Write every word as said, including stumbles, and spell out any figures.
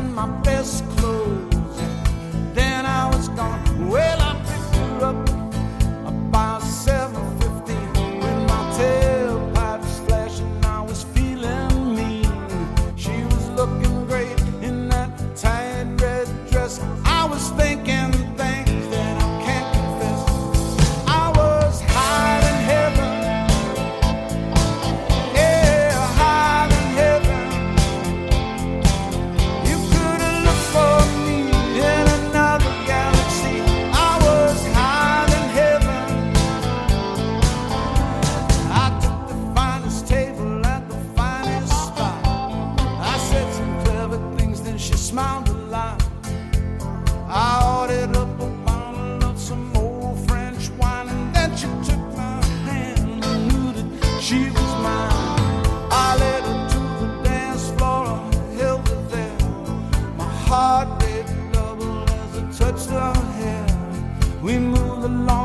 in my best clothes. Then I was gone. Well, I picked her up about seven fifteen with my tailpipes flashing. I was feeling mean. She was looking great in that tight red dress. I was thinking things that I can't confess. I was high in heaven. Yeah, high in heaven. You could have looked for me in another galaxy. I was high in heaven. I took the finest table at the finest spot. I said some clever things, then she smiled a lot. I ordered up a bottle of some old French wine, and then she took my hand and knew that she was mine. I led her to the dance floor, I held her there. My heart rate doubled as I touched her hair. We moved along